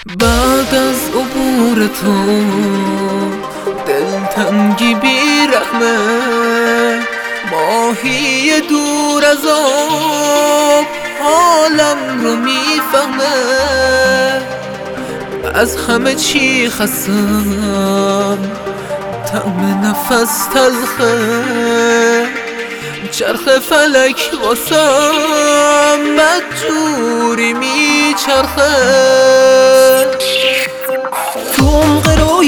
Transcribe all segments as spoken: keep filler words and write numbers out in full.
بعد از عبور تو دلتنگی بیرحمه، ماهی دور از آب حالم رو میفهمه. از همه چی خستم، طعم نفس تلخه، چرخ فلک واسم بدجوری میچرخه. تو عمق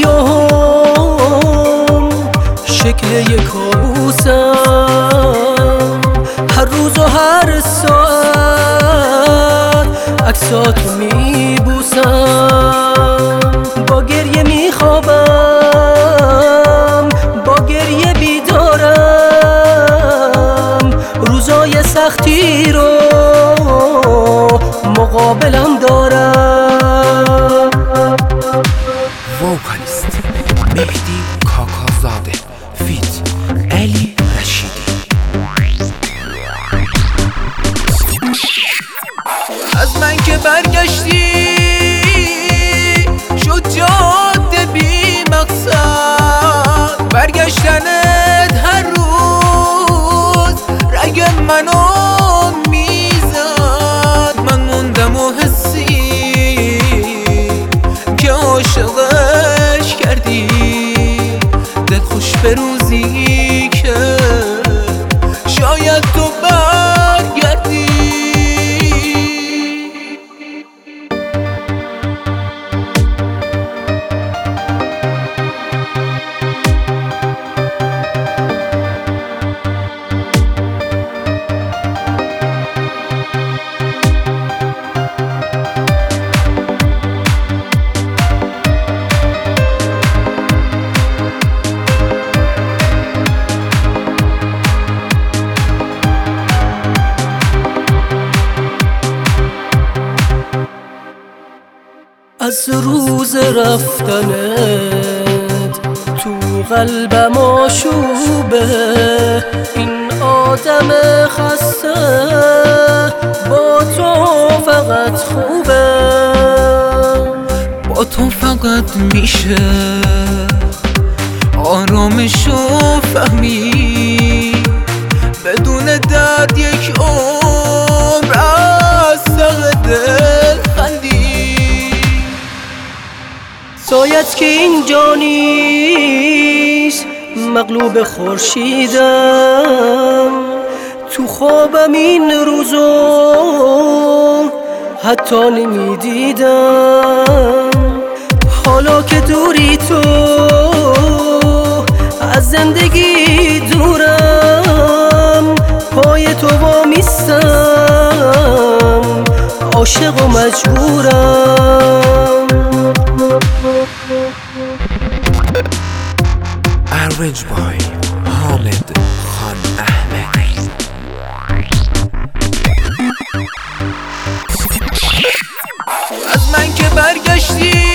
رویاهم شکل یک کابوسم، هر روز و هر ساعت عکساتو میبوسم. با گریه میخوابم، با گریه بیدارم، روزای سختی رو مقابلم دارم. ووکالیست مهدی کاکازاده فیت علی رشیدی. از من که برگشتی شد جاده بی مقصد، برگشتنت هر روز رگ منو میزد. من موندم و حسی که عاشقش کردی، دل خوش به روزی که شاید تو برگردی. از روز رفتنت تو قلبم آشوبه، این آدم خسته با تو فقط خوبه. با تو فقط میشه آرامشو فهمی، بدون درد یک عمر از سق دل خندی. سایت که اینجا نیست، مغلوب خورشیدم، تو خوابم این روزو حتی نمیدیدم. حالا که دوری تو از زندگی دورم، پای تو وامیستم، عاشق و مجبورم. Arranged by حامد خان احمدی. از من که برگشتی